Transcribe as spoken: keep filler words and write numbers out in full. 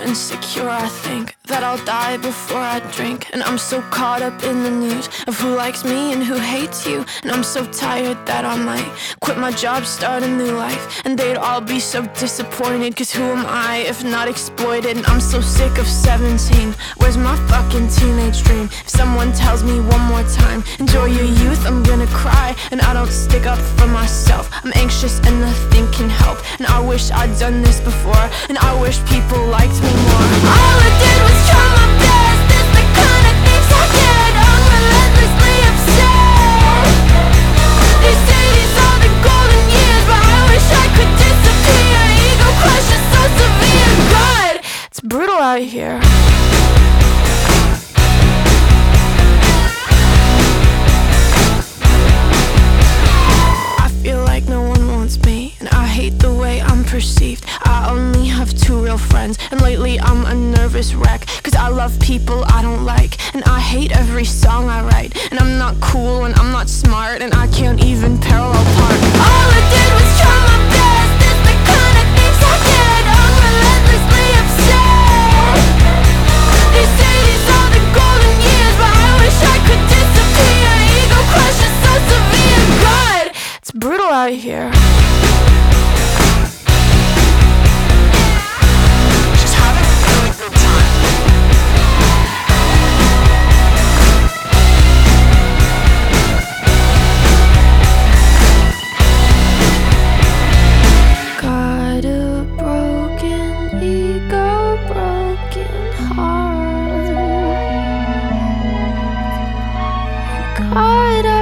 insecure, I think that I'll die before I drink. And I'm so caught up in the news of who likes me and who hates you. And I'm so tired that I might quit my job, start a new life. And they'd all be so disappointed, cause who am I if not exploited? And I'm so sick of seventeen, where's my fucking teenage dream? If someone tells me one more time, enjoy your youth, I'm gonna cry. And I don't stick up for myself, I'm anxious and nothing can help. And I wish I'd done this before, and I wish people liked me more. All I did was try my best, it's the kind of things I get. I'm relentlessly upset. They say these are the golden years, but I wish I could disappear. Ego crush is so severe. God, it's brutal out here. The way I'm perceived, I only have two real friends, and lately I'm a nervous wreck, cause I love people I don't like, and I hate every song I write. And I'm not cool and I'm not smart, and I can't even parallel park. All I did was try my best, it's the kind of things I get. I'm relentlessly upset. They say these are the golden years, but I wish I could disappear. Ego crush is so severe. God, it's brutal out here. Caught up